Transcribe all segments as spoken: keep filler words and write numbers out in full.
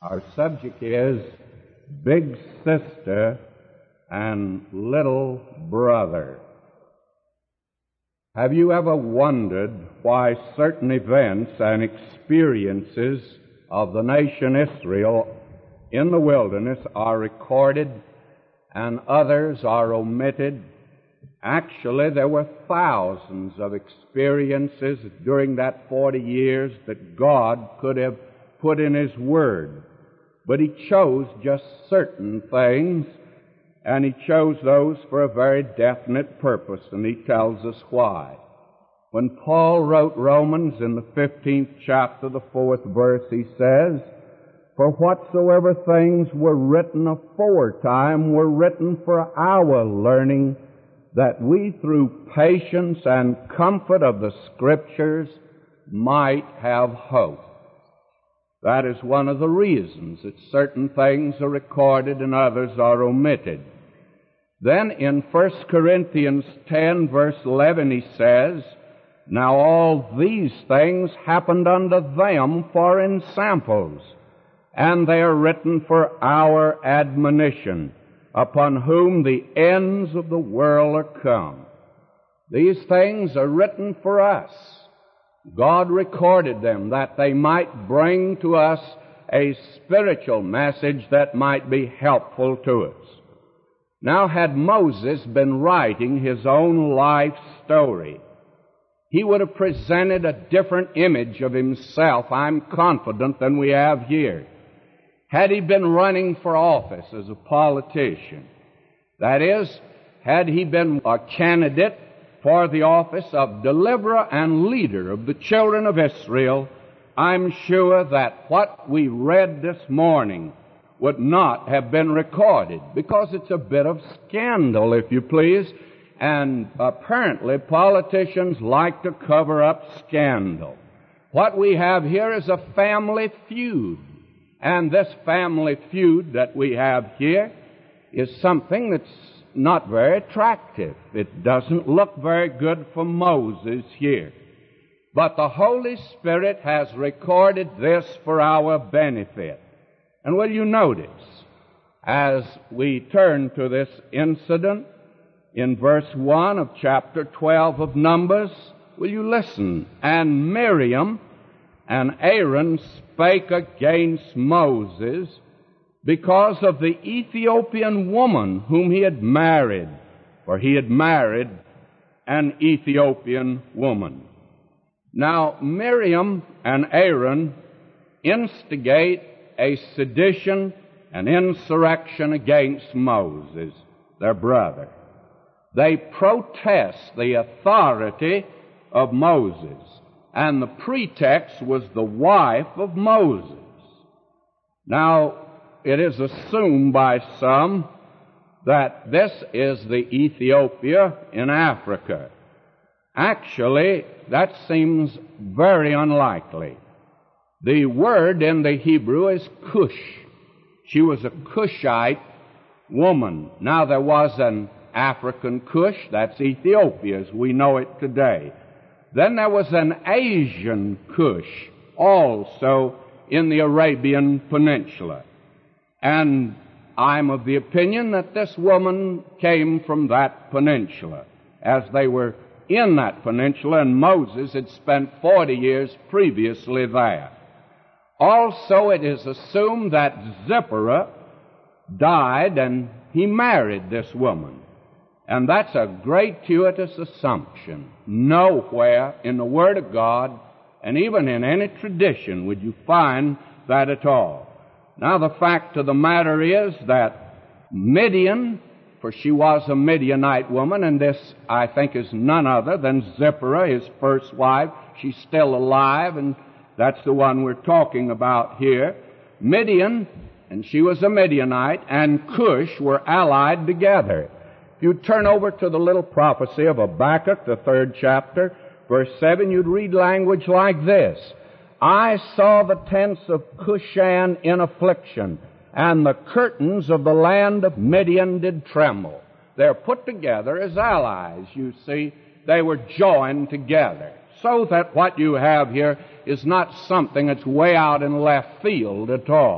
Our subject is Big Sister and Little Brother. Have you ever wondered why certain events and experiences of the nation Israel in the wilderness are recorded and others are omitted? Actually, there were thousands of experiences during that forty years that God could have put in His Word. But He chose just certain things, and He chose those for a very definite purpose, and He tells us why. When Paul wrote Romans in the fifteenth chapter, the fourth verse, he says, "For whatsoever things were written aforetime were written for our learning, that we through patience and comfort of the Scriptures might have hope." That is one of the reasons that certain things are recorded and others are omitted. Then in First Corinthians ten, verse eleven, he says, "Now all these things happened unto them for ensamples, and they are written for our admonition, upon whom the ends of the world are come." These things are written for us. God recorded them that they might bring to us a spiritual message that might be helpful to us. Now, had Moses been writing his own life story, he would have presented a different image of himself, I'm confident, than we have here. Had he been running for office as a politician, that is, had he been a candidate for the office of deliverer and leader of the children of Israel, I'm sure that what we read this morning would not have been recorded, because it's a bit of scandal, if you please, and apparently politicians like to cover up scandal. What we have here is a family feud, and this family feud that we have here is something that's not very attractive. It doesn't look very good for Moses here. But the Holy Spirit has recorded this for our benefit. And will you notice, as we turn to this incident in verse one of chapter twelve of Numbers, will you listen? "And Miriam and Aaron spake against Moses because of the Ethiopian woman whom he had married," for he had married an Ethiopian woman. Now, Miriam and Aaron instigate a sedition, an insurrection against Moses, their brother. They protest the authority of Moses, and the pretext was the wife of Moses. Now, it is assumed by some that this is the Ethiopia in Africa. Actually, that seems very unlikely. The word in the Hebrew is Cush. She was a Cushite woman. Now, there was an African Cush, that's Ethiopia as we know it today. Then there was an Asian Cush, also in the Arabian Peninsula. And I'm of the opinion that this woman came from that peninsula, as they were in that peninsula, and Moses had spent forty years previously there. Also, it is assumed that Zipporah died and he married this woman. And that's a gratuitous assumption. Nowhere in the Word of God, and even in any tradition, would you find that at all. Now, the fact of the matter is that Midian, for she was a Midianite woman, and this, I think, is none other than Zipporah, his first wife. She's still alive, and that's the one we're talking about here. Midian, and she was a Midianite, and Cush were allied together. If you turn over to the little prophecy of Habakkuk, the third chapter, verse seven, you'd read language like this: "I saw the tents of Cushan in affliction, and the curtains of the land of Midian did tremble." They're put together as allies, you see. They were joined together. So that what you have here is not something that's way out in left field at all.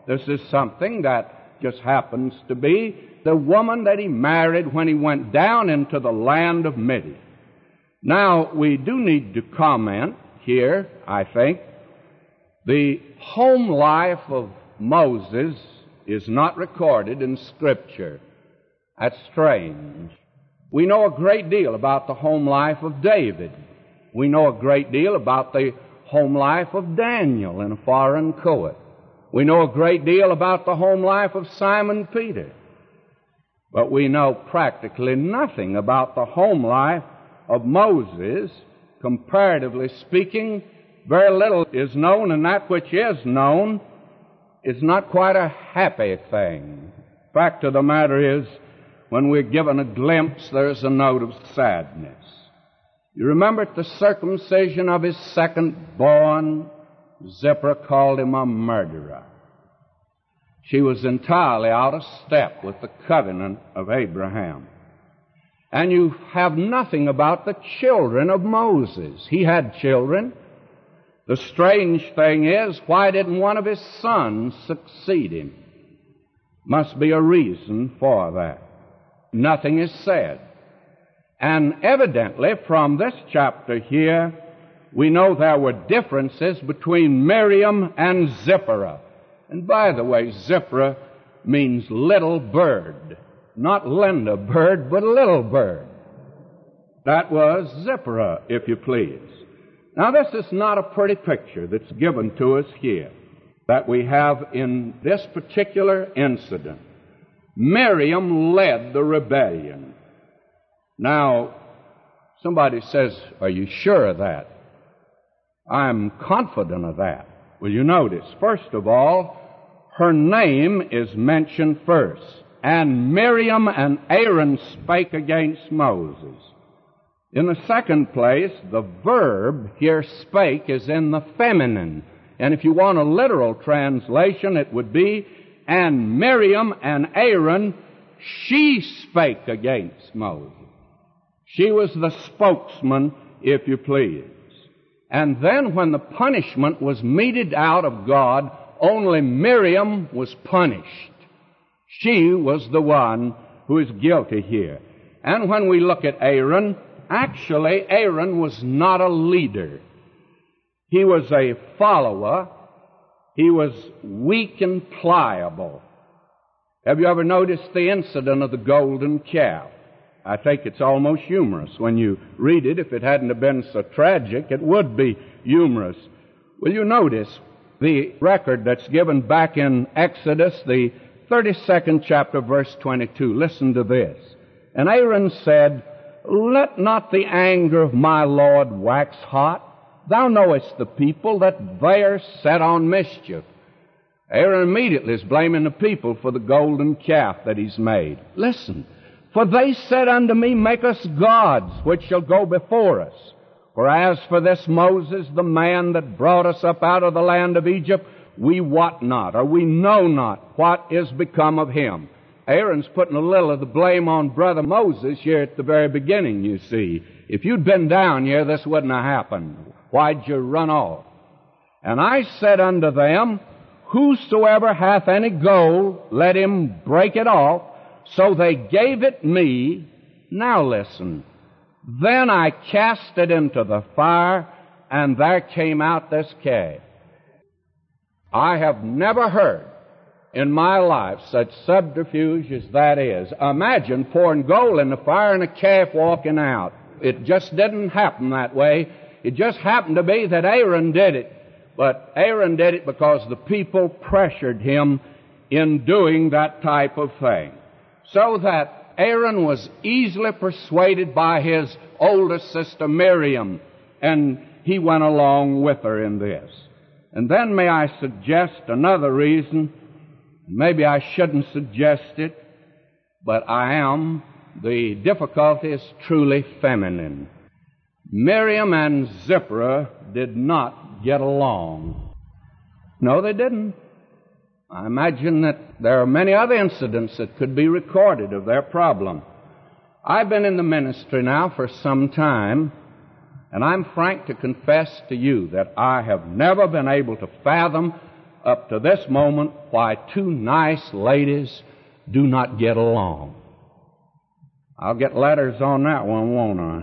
This is something that just happens to be the woman that he married when he went down into the land of Midian. Now, we do need to comment here, I think. The home life of Moses is not recorded in Scripture. That's strange. We know a great deal about the home life of David. We know a great deal about the home life of Daniel in a foreign court. We know a great deal about the home life of Simon Peter. But we know practically nothing about the home life of Moses. Comparatively speaking, very little is known, and that which is known is not quite a happy thing. Fact of the matter is, when we're given a glimpse, there's a note of sadness. You remember at the circumcision of his second born, Zipporah called him a murderer. She was entirely out of step with the covenant of Abraham. And you have nothing about the children of Moses. He had children. The strange thing is, why didn't one of his sons succeed him? Must be a reason for that. Nothing is said. And evidently, from this chapter here, we know there were differences between Miriam and Zipporah. And by the way, Zipporah means little bird. Not Linda bird, but little bird. That was Zipporah, if you please. Now, this is not a pretty picture that's given to us here that we have in this particular incident. Miriam led the rebellion. Now, somebody says, are you sure of that? I'm confident of that. Well, you notice, first of all, her name is mentioned first. And Miriam and Aaron spake against Moses. In the second place, the verb here spake is in the feminine. And if you want a literal translation, it would be, and Miriam and Aaron, she spake against Moses. She was the spokesman, if you please. And then when the punishment was meted out of God, only Miriam was punished. She was the one who is guilty here. And when we look at Aaron, actually Aaron was not a leader. He was a follower. He was weak and pliable. Have you ever noticed the incident of the golden calf? I think it's almost humorous when you read it. If it hadn't have been so tragic, it would be humorous. Will you notice the record that's given back in Exodus, the thirty-second chapter, verse twenty-two. Listen to this. And Aaron said, let not the anger of my Lord wax hot. Thou knowest the people that they are set on mischief. Aaron immediately is blaming the people for the golden calf that he's made. Listen. For they said unto me, make us gods, which shall go before us. For as for this Moses, the man that brought us up out of the land of Egypt, we wot not, or we know not what is become of him. Aaron's putting a little of the blame on brother Moses here at the very beginning, you see. If you'd been down here, this wouldn't have happened. Why'd you run off? And I said unto them, whosoever hath any gold, let him break it off. So they gave it me. Now listen. Then I cast it into the fire, and there came out this calf. I have never heard in my life such subterfuge as that is. Imagine pouring gold in the fire and a calf walking out. It just didn't happen that way. It just happened to be that Aaron did it. But Aaron did it because the people pressured him in doing that type of thing. So that Aaron was easily persuaded by his older sister Miriam, and he went along with her in this. And then may I suggest another reason. Maybe I shouldn't suggest it, but I am. The difficulty is truly feminine. Miriam and Zipporah did not get along. No, they didn't. I imagine that there are many other incidents that could be recorded of their problem. I've been in the ministry now for some time, and I'm frank to confess to you that I have never been able to fathom up to this moment, why two nice ladies do not get along. I'll get letters on that one, won't I?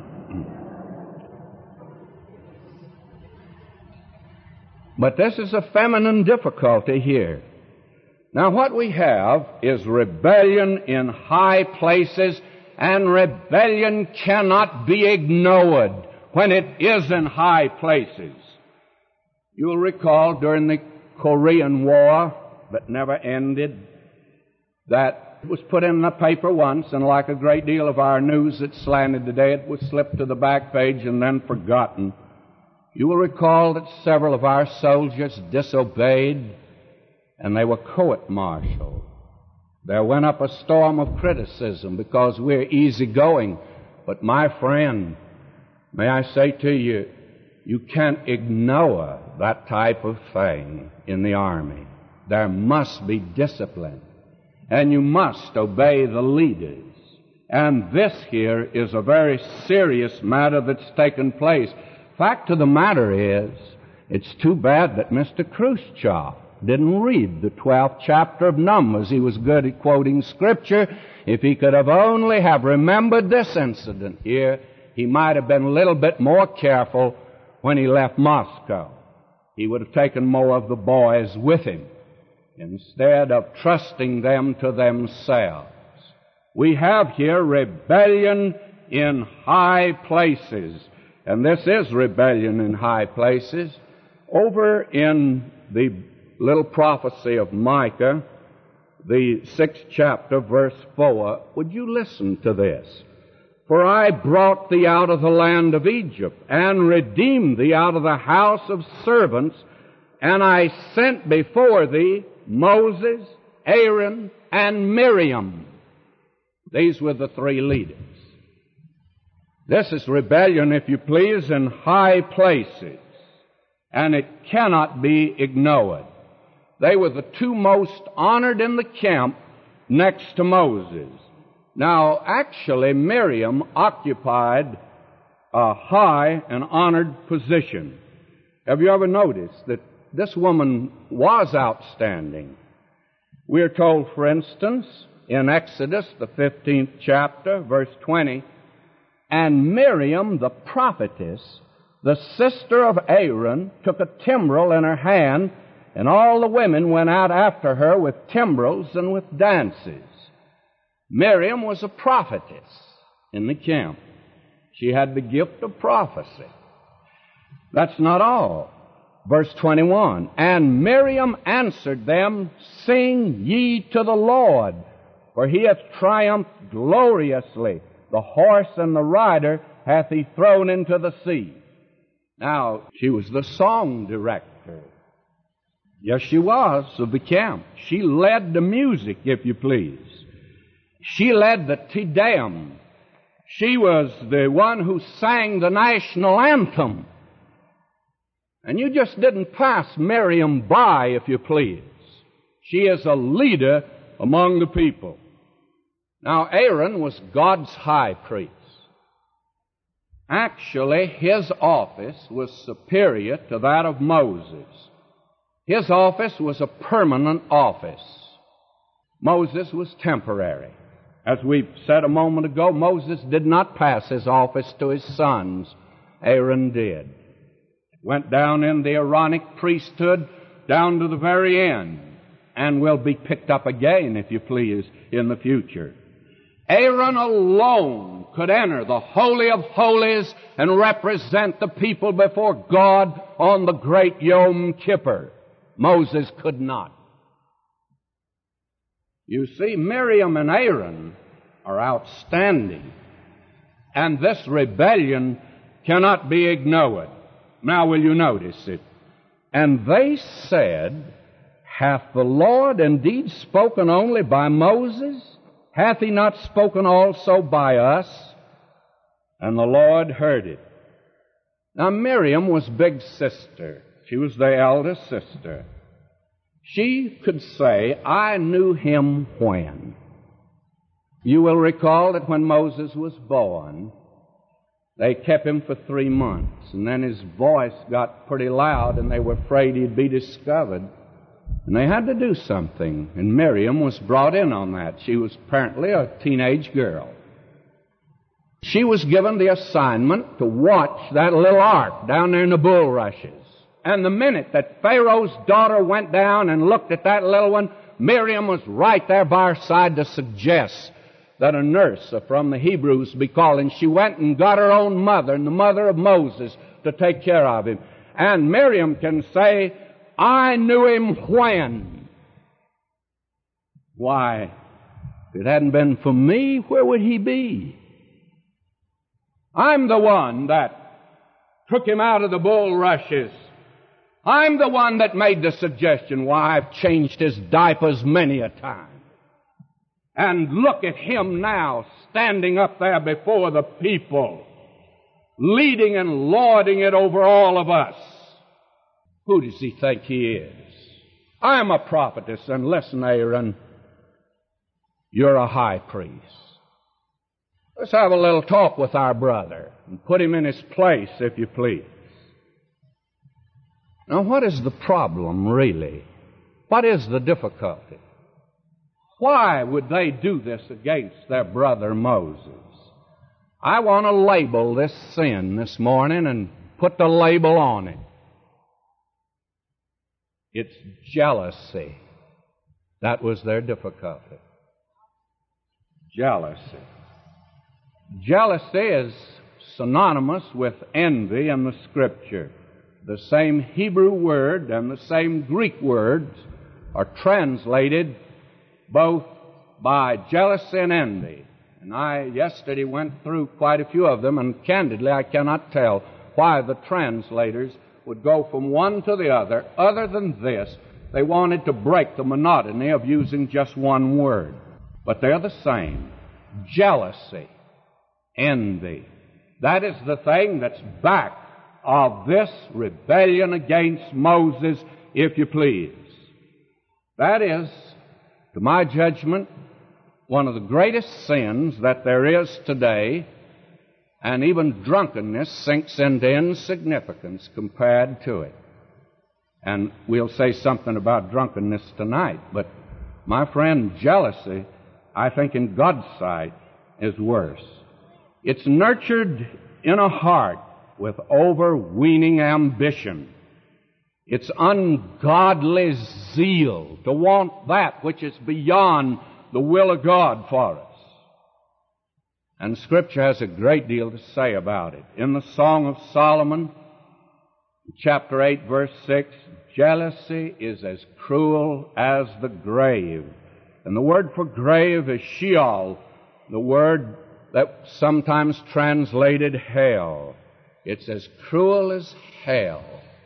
But this is a feminine difficulty here. Now, what we have is rebellion in high places, and rebellion cannot be ignored when it is in high places. You will recall during the Korean War that never ended, that it was put in the paper once, and like a great deal of our news that's slanted today, it was slipped to the back page and then forgotten. You will recall that several of our soldiers disobeyed, and they were court-martialed. There went up a storm of criticism because we're easygoing. But my friend, may I say to you, you can't ignore that type of thing in the Army. There must be discipline, and you must obey the leaders. And this here is a very serious matter that's taken place. Fact of the matter is, it's too bad that Mister Khrushchev didn't read the twelfth chapter of Numbers. He was good at quoting Scripture. If he could have only have remembered this incident here, he might have been a little bit more careful when he left Moscow. He would have taken more of the boys with him instead of trusting them to themselves. We have here rebellion in high places, and this is rebellion in high places. Over in the little prophecy of Micah, the sixth chapter, verse four, would you listen to this? For I brought thee out of the land of Egypt, and redeemed thee out of the house of servants, and I sent before thee Moses, Aaron, and Miriam. These were the three leaders. This is rebellion, if you please, in high places, and it cannot be ignored. They were the two most honored in the camp next to Moses. Now, actually, Miriam occupied a high and honored position. Have you ever noticed that this woman was outstanding? We are told, for instance, in Exodus, the fifteenth chapter, verse twenty, and Miriam, the prophetess, the sister of Aaron, took a timbrel in her hand, and all the women went out after her with timbrels and with dances. Miriam was a prophetess in the camp. She had the gift of prophecy. That's not all. Verse twenty-one, and Miriam answered them, Sing ye to the Lord, for he hath triumphed gloriously. The horse and the rider hath he thrown into the sea. Now, she was the song director. Yes, she was, of the camp. She led the music, if you please. She led the Te Deum. She was the one who sang the national anthem. And you just didn't pass Miriam by, if you please. She is a leader among the people. Now, Aaron was God's high priest. Actually, his office was superior to that of Moses. His office was a permanent office. Moses was temporary. As we said a moment ago, Moses did not pass his office to his sons. Aaron did. It went down in the Aaronic priesthood down to the very end, and will be picked up again, if you please, in the future. Aaron alone could enter the Holy of Holies and represent the people before God on the great Yom Kippur. Moses could not. You see, Miriam and Aaron are outstanding, and this rebellion cannot be ignored. Now will you notice it? And they said, Hath the Lord indeed spoken only by Moses? Hath he not spoken also by us? And the Lord heard it. Now Miriam was big sister. She was the elder sister. She could say, I knew him when. You will recall that when Moses was born, they kept him for three months, and then his voice got pretty loud, and they were afraid he'd be discovered. And they had to do something, and Miriam was brought in on that. She was apparently a teenage girl. She was given the assignment to watch that little ark down there in the bulrushes. And the minute that Pharaoh's daughter went down and looked at that little one, Miriam was right there by her side to suggest that a nurse from the Hebrews be called. And she went and got her own mother and the mother of Moses to take care of him. And Miriam can say, I knew him when. Why, if it hadn't been for me, where would he be? I'm the one that took him out of the bulrushes. I'm the one that made the suggestion. Why, I've changed his diapers many a time. And look at him now, standing up there before the people, leading and lording it over all of us. Who does he think he is? I'm a prophetess, and listen, Aaron, you're a high priest. Let's have a little talk with our brother and put him in his place, if you please. Now, what is the problem, really? What is the difficulty? Why would they do this against their brother Moses? I want to label this sin this morning and put the label on it. It's jealousy. That was their difficulty. Jealousy. Jealousy is synonymous with envy in the Scripture. The same Hebrew word and the same Greek words are translated both by jealousy and envy. And I yesterday went through quite a few of them, and candidly I cannot tell why the translators would go from one to the other. Other than this, they wanted to break the monotony of using just one word. But they're the same. Jealousy, envy. That is the thing that's back of this rebellion against Moses, if you please. That is, to my judgment, one of the greatest sins that there is today, and even drunkenness sinks into insignificance compared to it. And we'll say something about drunkenness tonight, but my friend, jealousy, I think in God's sight, is worse. It's nurtured in a heart with overweening ambition. It's ungodly zeal to want that which is beyond the will of God for us. And Scripture has a great deal to say about it. In the Song of Solomon, chapter eight, verse six, jealousy is as cruel as the grave. And the word for grave is Sheol, the word that sometimes translated hell. It's as cruel as hell.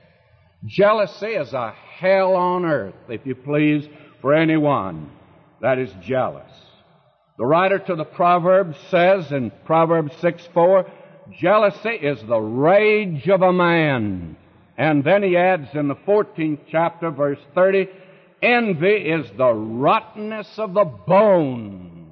Jealousy is a hell on earth, if you please, for anyone that is jealous. The writer to the Proverbs says in Proverbs six four, jealousy is the rage of a man. And then he adds in the fourteenth chapter, verse thirty, envy is the rottenness of the bones.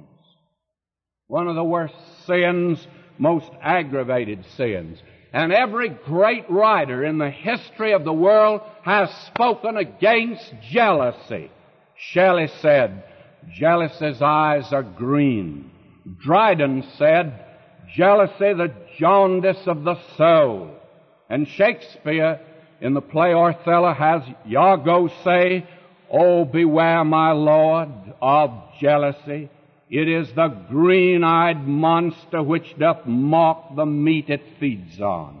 One of the worst sins, most aggravated sins. And every great writer in the history of the world has spoken against jealousy. Shelley said, jealousy's eyes are green. Dryden said, jealousy the jaundice of the soul. And Shakespeare, in the play Othello, has Iago say, oh, beware, my lord, of jealousy. It is the green-eyed monster which doth mock the meat it feeds on.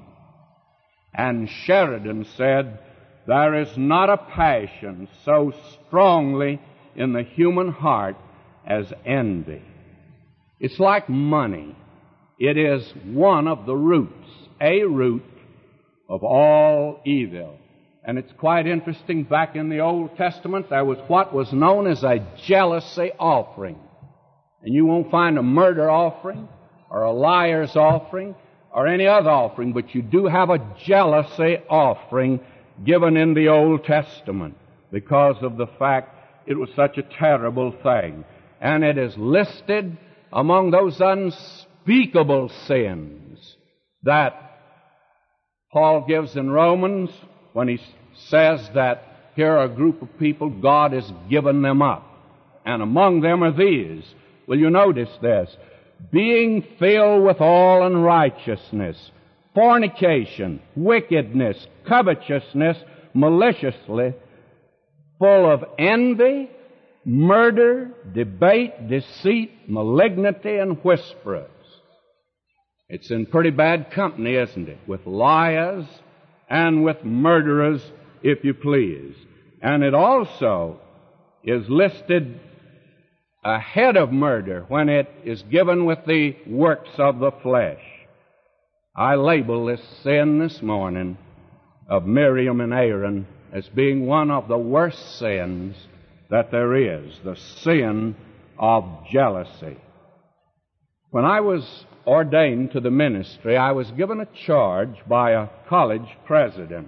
And Sheridan said, there is not a passion so strongly in the human heart as envy. It's like money. It is one of the roots, a root of all evil. And it's quite interesting, back in the Old Testament, there was what was known as a jealousy offering. And you won't find a murder offering or a liar's offering or any other offering, but you do have a jealousy offering given in the Old Testament because of the fact it was such a terrible thing. And it is listed among those unspeakable sins that Paul gives in Romans when he says that here are a group of people, God has given them up. And among them are these. Will you notice this? Being filled with all unrighteousness, fornication, wickedness, covetousness, maliciously, full of envy, murder, debate, deceit, malignity, and whisperers. It's in pretty bad company, isn't it? With liars and with murderers, if you please. And it also is listed ahead of murder when it is given with the works of the flesh. I label this sin this morning of Miriam and Aaron as being one of the worst sins that there is, the sin of jealousy. When I was ordained to the ministry, I was given a charge by a college president.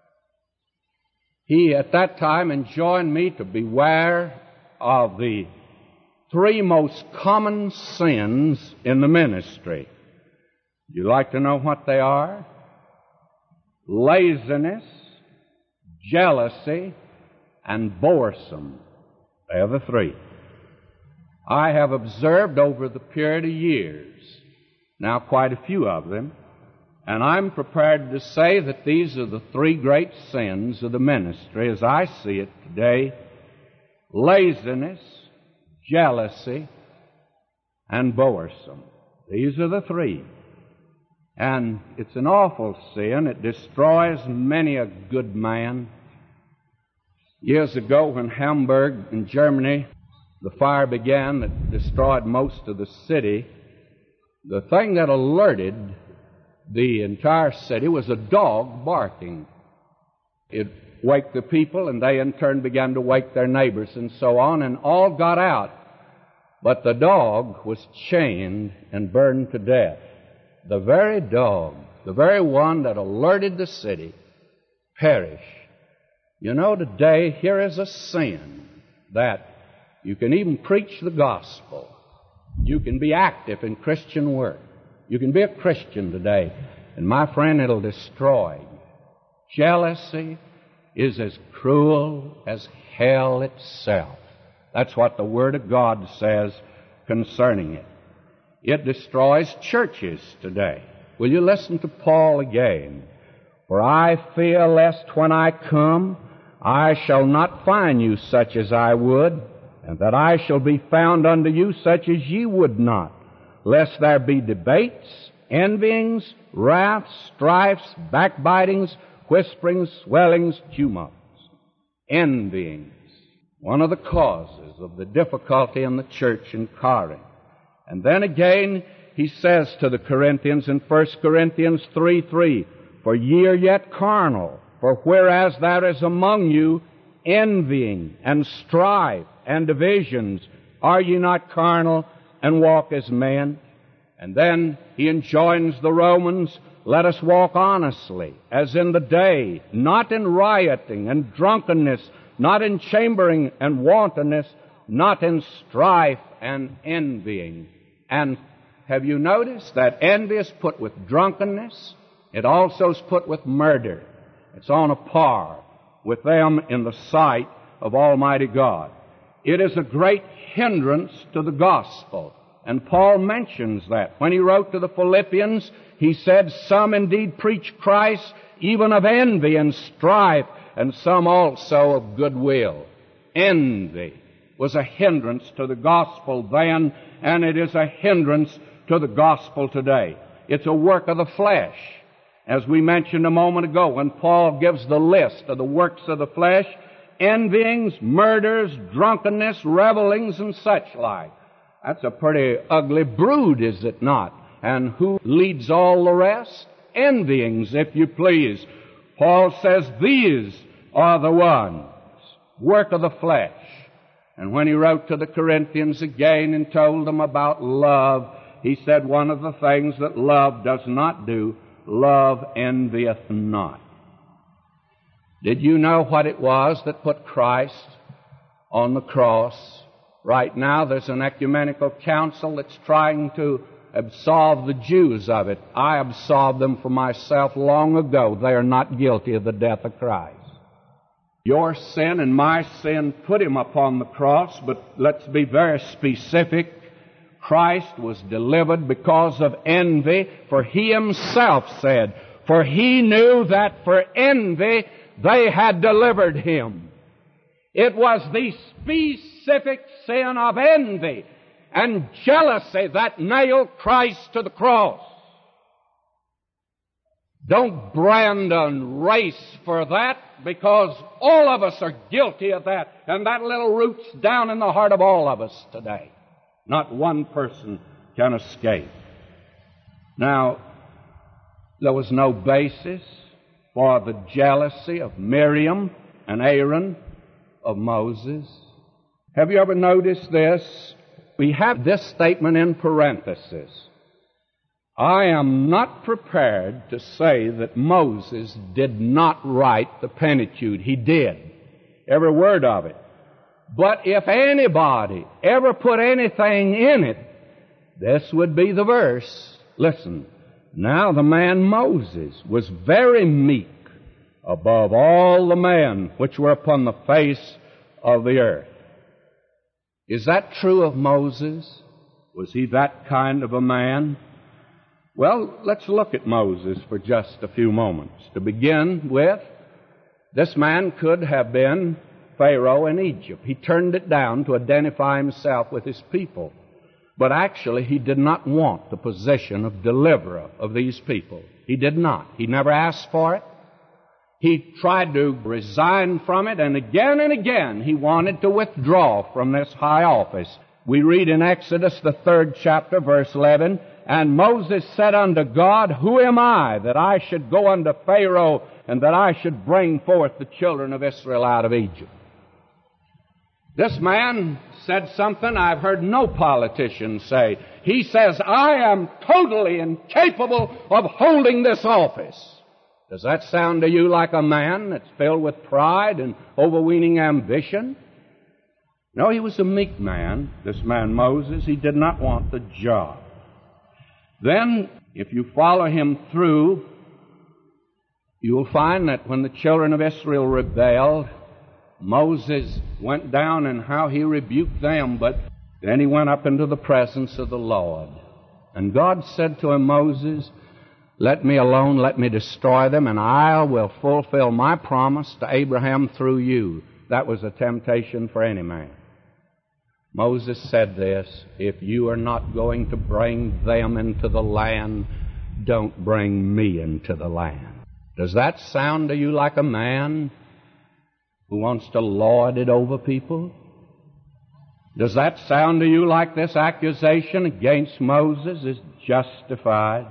He, at that time, enjoined me to beware of the three most common sins in the ministry. You like to know what they are? Laziness, jealousy, and boresome. They are the three. I have observed over the period of years, now quite a few of them, and I'm prepared to say that these are the three great sins of the ministry as I see it today: laziness, jealousy, and boresome. These are the three. And it's an awful sin. It destroys many a good man. Years ago, when Hamburg in Germany, the fire began that destroyed most of the city, the thing that alerted the entire city was a dog barking. It waked the people, and they in turn began to wake their neighbors and so on, and all got out. But the dog was chained and burned to death. The very dog, the very one that alerted the city, perished. You know, today here is a sin that you can even preach the gospel. You can be active in Christian work. You can be a Christian today, and my friend, it'll destroy you. Jealousy is as cruel as hell itself. That's what the Word of God says concerning it. It destroys churches today. Will you listen to Paul again? For I fear lest when I come, I shall not find you such as I would, and that I shall be found unto you such as ye would not, lest there be debates, envyings, wraths, strifes, backbitings, whisperings, swellings, tumults. Envyings, one of the causes of the difficulty in the church in Corinth. And then again, he says to the Corinthians in First Corinthians three three, For ye are yet carnal, for whereas there is among you envying and strife and divisions, are ye not carnal and walk as men? And then he enjoins the Romans, Let us walk honestly, as in the day, not in rioting and drunkenness, not in chambering and wantonness, not in strife and envying. And have you noticed that envy is put with drunkenness? It also is put with murder. It's on a par with them in the sight of Almighty God. It is a great hindrance to the gospel. And Paul mentions that. When he wrote to the Philippians, he said, Some indeed preach Christ, even of envy and strife, and some also of goodwill. Envy was a hindrance to the gospel then, and it is a hindrance to the gospel today. It's a work of the flesh. As we mentioned a moment ago, when Paul gives the list of the works of the flesh, envyings, murders, drunkenness, revelings, and such like. That's a pretty ugly brood, is it not? And who leads all the rest? Envyings, if you please. Paul says these are the ones, work of the flesh. And when he wrote to the Corinthians again and told them about love, he said one of the things that love does not do, love envieth not. Did you know what it was that put Christ on the cross? Right now there's an ecumenical council that's trying to absolve the Jews of it. I absolved them for myself long ago. They are not guilty of the death of Christ. Your sin and my sin put him upon the cross, but let's be very specific. Christ was delivered because of envy, for he himself said, for he knew that for envy they had delivered him. It was the specific sin of envy and jealousy that nailed Christ to the cross. Don't brand a race for that, because all of us are guilty of that, and that little root's down in the heart of all of us today. Not one person can escape. Now, there was no basis for the jealousy of Miriam and Aaron, of Moses. Have you ever noticed this? We have this statement in parenthesis. I am not prepared to say that Moses did not write the Pentateuch. He did. Every word of it. But if anybody ever put anything in it, this would be the verse. Listen. Now the man Moses was very meek above all the men which were upon the face of the earth. Is that true of Moses? Was he that kind of a man? Well, let's look at Moses for just a few moments. To begin with, this man could have been Pharaoh in Egypt. He turned it down to identify himself with his people. But actually, he did not want the position of deliverer of these people. He did not. He never asked for it. He tried to resign from it, and again and again he wanted to withdraw from this high office. We read in Exodus, the third chapter, verse eleven, and Moses said unto God, who am I that I should go unto Pharaoh and that I should bring forth the children of Israel out of Egypt? This man said something I've heard no politician say. He says, I am totally incapable of holding this office. Does that sound to you like a man that's filled with pride and overweening ambition? No, he was a meek man, this man Moses. He did not want the job. Then, if you follow him through, you will find that when the children of Israel rebelled, Moses went down and how he rebuked them, but then he went up into the presence of the Lord. And God said to him, Moses, let me alone, let me destroy them, and I will fulfill my promise to Abraham through you. That was a temptation for any man. Moses said this, if you are not going to bring them into the land, don't bring me into the land. Does that sound to you like a man who wants to lord it over people? Does that sound to you like this accusation against Moses is justified?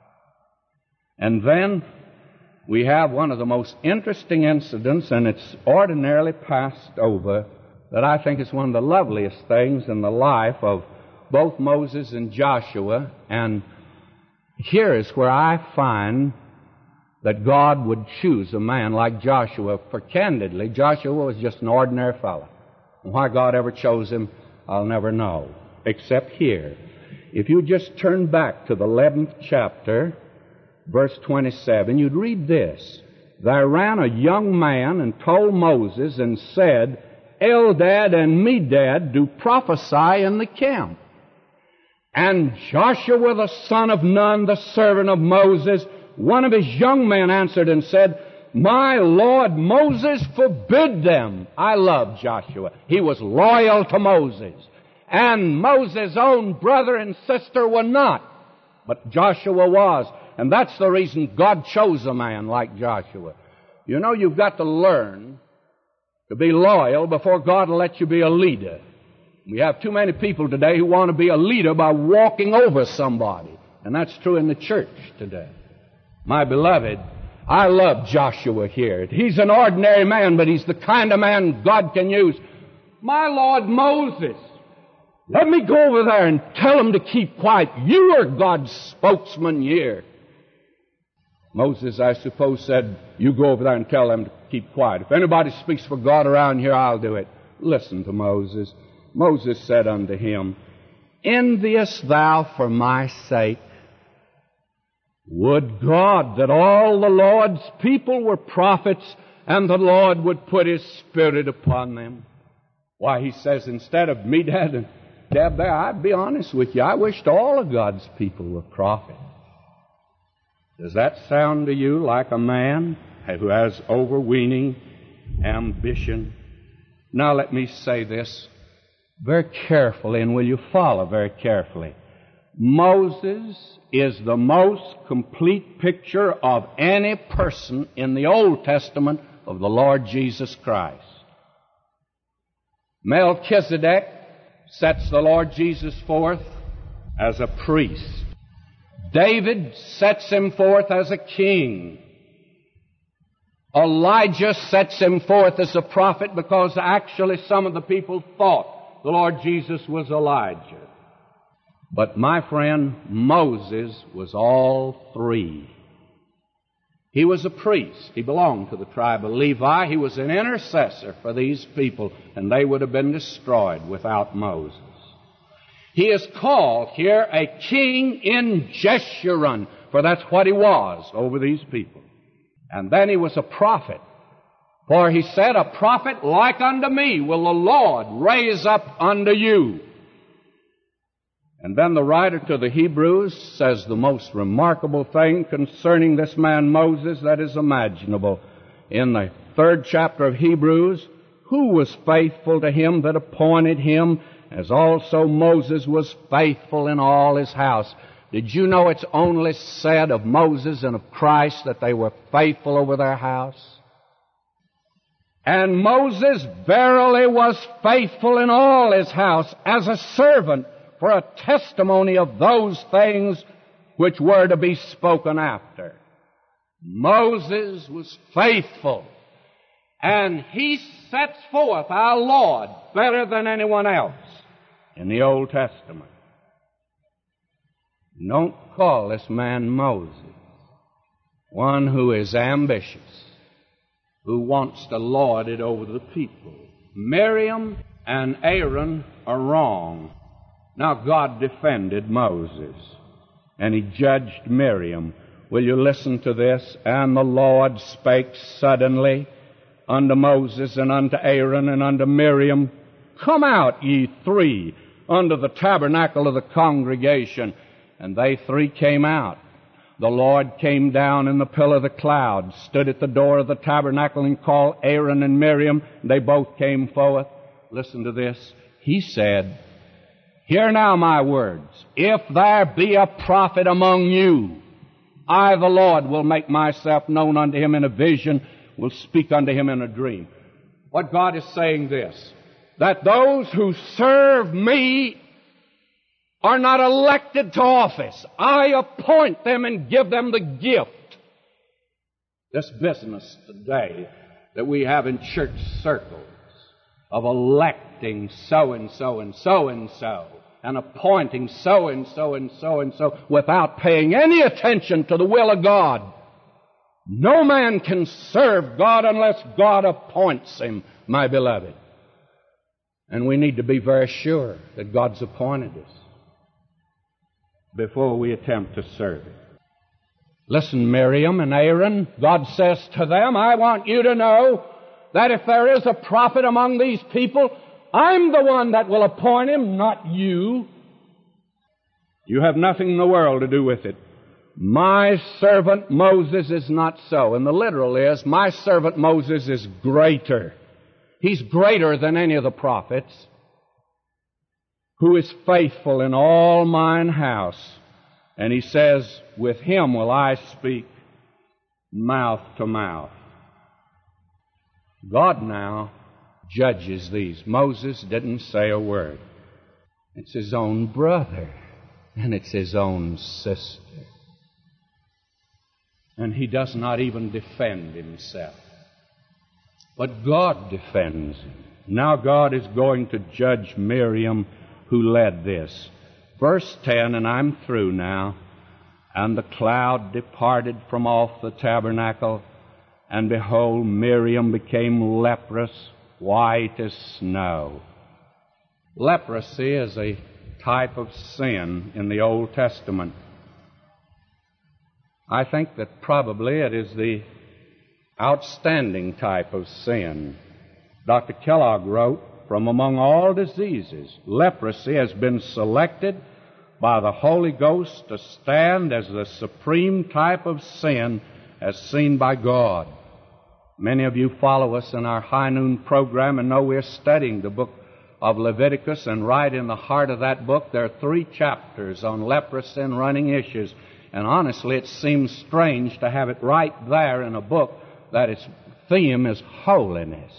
And then we have one of the most interesting incidents, and it's ordinarily passed over, that I think is one of the loveliest things in the life of both Moses and Joshua. And here is where I find that God would choose a man like Joshua, for candidly, Joshua was just an ordinary fellow. And why God ever chose him, I'll never know, except here. If you just turn back to the eleventh chapter, verse twenty-seven, you'd read this. There ran a young man and told Moses and said, Eldad and Medad do prophesy in the camp. And Joshua the son of Nun, the servant of Moses, one of his young men answered and said, my Lord Moses forbid them. I love Joshua. He was loyal to Moses. And Moses' own brother and sister were not. But Joshua was. And that's the reason God chose a man like Joshua. You know, you've got to learn to be loyal before God will let you be a leader. We have too many people today who want to be a leader by walking over somebody. And that's true in the church today. My beloved, I love Joshua here. He's an ordinary man, but he's the kind of man God can use. My Lord Moses, let me go over there and tell him to keep quiet. You are God's spokesman here. Moses, I suppose, said, you go over there and tell them to keep quiet. If anybody speaks for God around here, I'll do it. Listen to Moses. Moses said unto him, enviest thou for my sake? Would God that all the Lord's people were prophets and the Lord would put His Spirit upon them. Why, He says, instead of me, Dad, and Deb there, I'd be honest with you, I wished all of God's people were prophets. Does that sound to you like a man who has overweening ambition? Now let me say this very carefully, and will you follow very carefully? Moses is the most complete picture of any person in the Old Testament of the Lord Jesus Christ. Melchizedek sets the Lord Jesus forth as a priest. David sets him forth as a king. Elijah sets him forth as a prophet because actually some of the people thought the Lord Jesus was Elijah. But my friend, Moses was all three. He was a priest. He belonged to the tribe of Levi. He was an intercessor for these people, and they would have been destroyed without Moses. He is called here a king in Jeshurun, for that's what he was over these people. And then he was a prophet. For he said, a prophet like unto me will the Lord raise up unto you. And then the writer to the Hebrews says the most remarkable thing concerning this man Moses that is imaginable. In the third chapter of Hebrews, who was faithful to him that appointed him, as also Moses was faithful in all his house. Did you know it's only said of Moses and of Christ that they were faithful over their house? And Moses verily was faithful in all his house as a servant for a testimony of those things which were to be spoken after. Moses was faithful, and he sets forth our Lord better than anyone else in the Old Testament. Don't call this man Moses one who is ambitious, who wants to lord it over the people. Miriam and Aaron are wrong. Now God defended Moses, and he judged Miriam. Will you listen to this? And the Lord spake suddenly unto Moses and unto Aaron and unto Miriam, come out, ye three, unto the tabernacle of the congregation. And they three came out. The Lord came down in the pillar of the cloud, stood at the door of the tabernacle, and called Aaron and Miriam. They both came forth. Listen to this. He said, hear now my words. If there be a prophet among you, I, the Lord, will make myself known unto him in a vision, will speak unto him in a dream. What God is saying this, that those who serve me are not elected to office. I appoint them and give them the gift. This business today that we have in church circles of electing so-and-so and so-and-so and appointing so-and-so and so-and-so without paying any attention to the will of God. No man can serve God unless God appoints him, my beloved. And we need to be very sure that God's appointed us before we attempt to serve him. Listen, Miriam and Aaron, God says to them, I want you to know that if there is a prophet among these people, I'm the one that will appoint him, not you. You have nothing in the world to do with it. My servant Moses is not so. And the literal is, my servant Moses is greater. He's greater than any of the prophets, who is faithful in all mine house. And he says, with him will I speak mouth to mouth. God now judges these. Moses didn't say a word. It's his own brother, and it's his own sister. And he does not even defend himself. But God defends him. Now God is going to judge Miriam, who led this. Verse ten, and I'm through now. And the cloud departed from off the tabernacle, and behold, Miriam became leprous, white as snow. Leprosy is a type of sin in the Old Testament. I think that probably it is the outstanding type of sin. Doctor Kellogg wrote, from among all diseases, leprosy has been selected by the Holy Ghost to stand as the supreme type of sin as seen by God. Many of you follow us in our high noon program and know we're studying the book of Leviticus, and right in the heart of that book there are three chapters on leprosy and running issues. And honestly, it seems strange to have it right there in a book that its theme is holiness.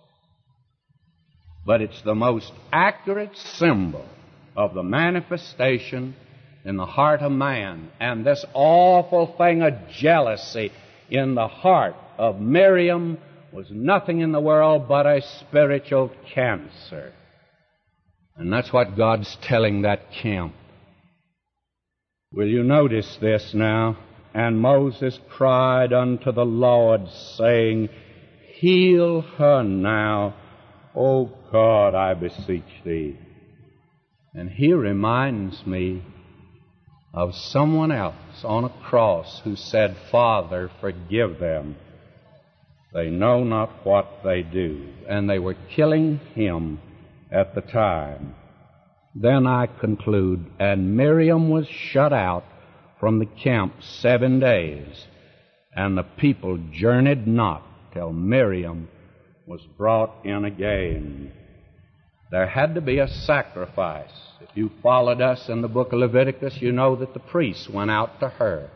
But it's the most accurate symbol of the manifestation in the heart of man. And this awful thing of jealousy in the heart of Miriam was nothing in the world but a spiritual cancer. And that's what God's telling that camp. Will you notice this now? And Moses cried unto the Lord, saying, heal her now, O God, I beseech thee. And he reminds me of someone else on a cross who said, Father, forgive them. They know not what they do. And they were killing him at the time. Then I conclude, and Miriam was shut out from the camp seven days, and the people journeyed not till Miriam was brought in again. There had to be a sacrifice. If you followed us in the book of Leviticus, you know that the priests went out to her.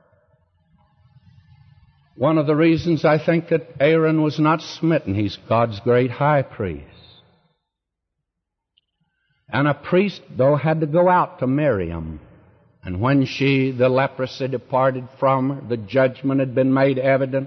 One of the reasons I think that Aaron was not smitten, he's God's great high priest. And a priest, though, had to go out to Miriam. And when she, the leprosy, departed from her, the judgment had been made evident.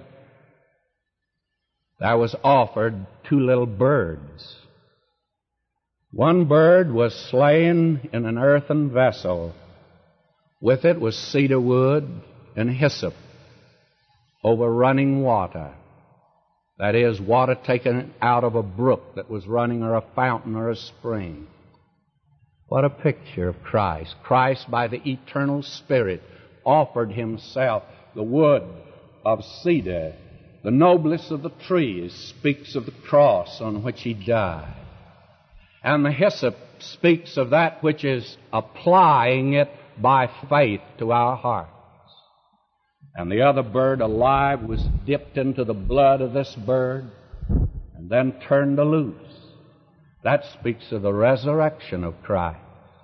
There was offered two little birds. One bird was slain in an earthen vessel. With it was cedar wood and hyssop over running water. That is, water taken out of a brook that was running, or a fountain, or a spring. What a picture of Christ. Christ, by the eternal Spirit, offered himself. The wood of cedar, the noblest of the trees, speaks of the cross on which he died. And the hyssop speaks of that which is applying it by faith to our hearts. And the other bird alive was dipped into the blood of this bird and then turned loose. That speaks of the resurrection of Christ.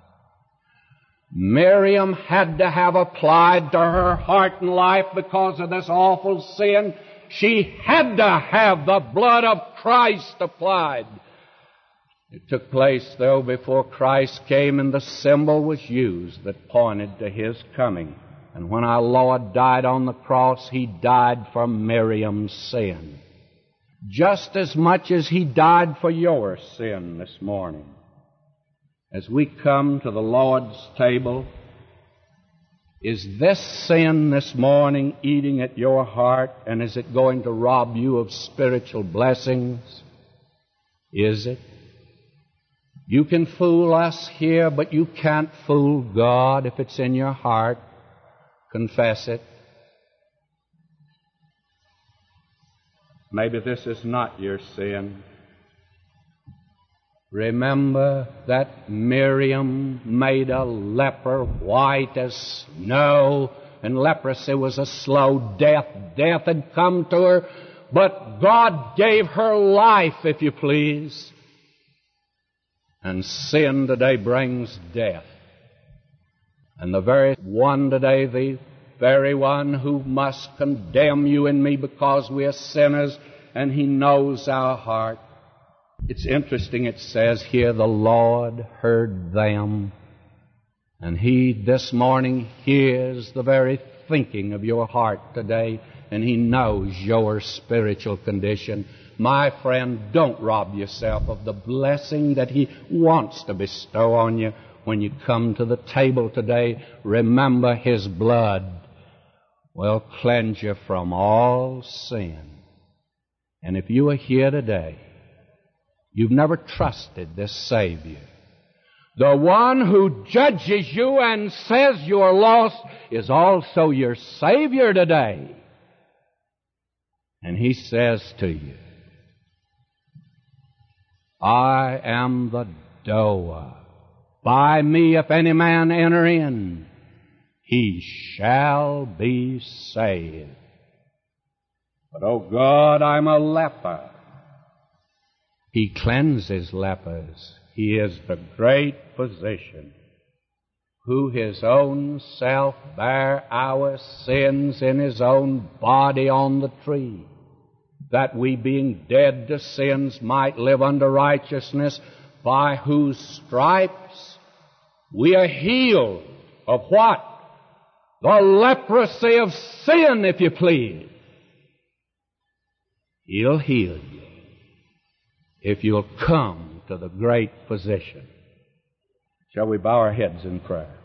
Miriam had to have applied to her heart and life because of this awful sin. She had to have the blood of Christ applied. It took place, though, before Christ came, and the symbol was used that pointed to his coming. And when our Lord died on the cross, he died for Miriam's sin, just as much as he died for your sin this morning. As we come to the Lord's table, is this sin this morning eating at your heart, and is it going to rob you of spiritual blessings? Is it? You can fool us here, but you can't fool God if it's in your heart. Confess it. Maybe this is not your sin. Remember that Miriam made a leper white as snow, and leprosy was a slow death. Death had come to her, but God gave her life, if you please. And sin today brings death. And the very one today, the very one who must condemn you and me because we are sinners, and he knows our heart. It's interesting, it says here, the Lord heard them. And he this morning hears the very thinking of your heart today, and he knows your spiritual condition. My friend, don't rob yourself of the blessing that he wants to bestow on you. When you come to the table today, remember his blood will cleanse you from all sin. And if you are here today, you've never trusted this Savior, the one who judges you and says you're lost is also your Savior today. And He says to you, I am the door. By me, if any man enter in, he shall be saved. But, oh God, I'm a leper. He cleanses lepers. He is the great physician, who His own self bare our sins in His own body on the tree, that we, being dead to sins, might live unto righteousness, by whose stripes we are healed. Of what? The leprosy of sin, if you please. He'll heal you if you'll come to the great physician. Shall we bow our heads in prayer?